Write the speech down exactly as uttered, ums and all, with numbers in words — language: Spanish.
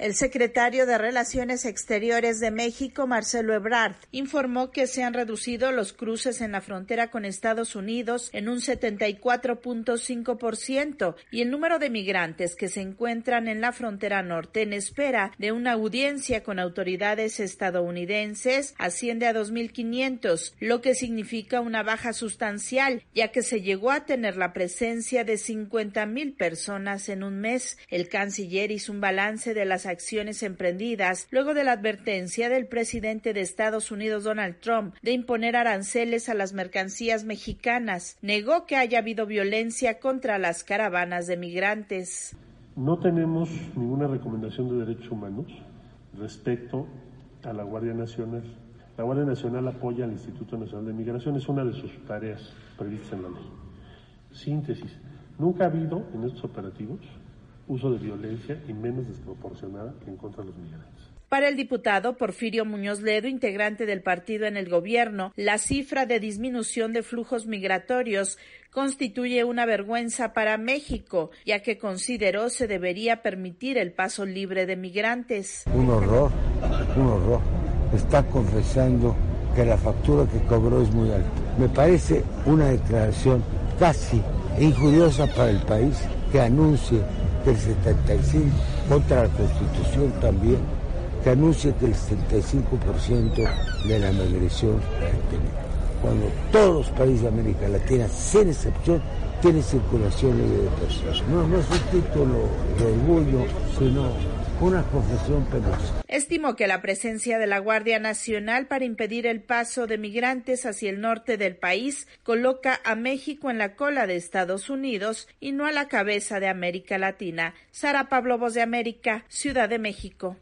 El secretario de Relaciones Exteriores de México, Marcelo Ebrard, informó que se han reducido los cruces en la frontera con Estados Unidos en un setenta y cuatro punto cinco por ciento y el número de migrantes que se encuentran en la frontera norte en espera de una audiencia con autoridades estadounidenses asciende a dos mil quinientos, lo que significa una baja sustancial, ya que se llegó a tener la presencia de cincuenta mil personas en un mes. El canciller hizo un balance de las acciones emprendidas luego de la advertencia del presidente de Estados Unidos, Donald Trump, de imponer aranceles a las mercancías mexicanas. Negó que haya habido violencia contra las caravanas de migrantes. No tenemos ninguna recomendación de derechos humanos respecto a la Guardia Nacional. La Guardia Nacional apoya al Instituto Nacional de Migración, es una de sus tareas previstas en la ley. Síntesis, nunca ha habido en estos operativos uso de violencia y menos desproporcionada en contra de los migrantes. Para el diputado Porfirio Muñoz Ledo, integrante del partido en el gobierno, la cifra de disminución de flujos migratorios constituye una vergüenza para México, ya que consideró se debería permitir el paso libre de migrantes. Un horror, un horror. Está confesando que la factura que cobró es muy alta. Me parece una declaración casi injuriosa para el país que anuncie que el setenta y cinco por ciento, contra la Constitución también, que anuncie que el setenta y cinco por ciento de la migración cuando todos los países de América Latina, sin excepción, tienen circulación libre de personas. No, no es un título de orgullo, sino una confesión penosa. Estimó que la presencia de la Guardia Nacional para impedir el paso de migrantes hacia el norte del país coloca a México en la cola de Estados Unidos y no a la cabeza de América Latina. Sara Pablo, Voz de América, Ciudad de México.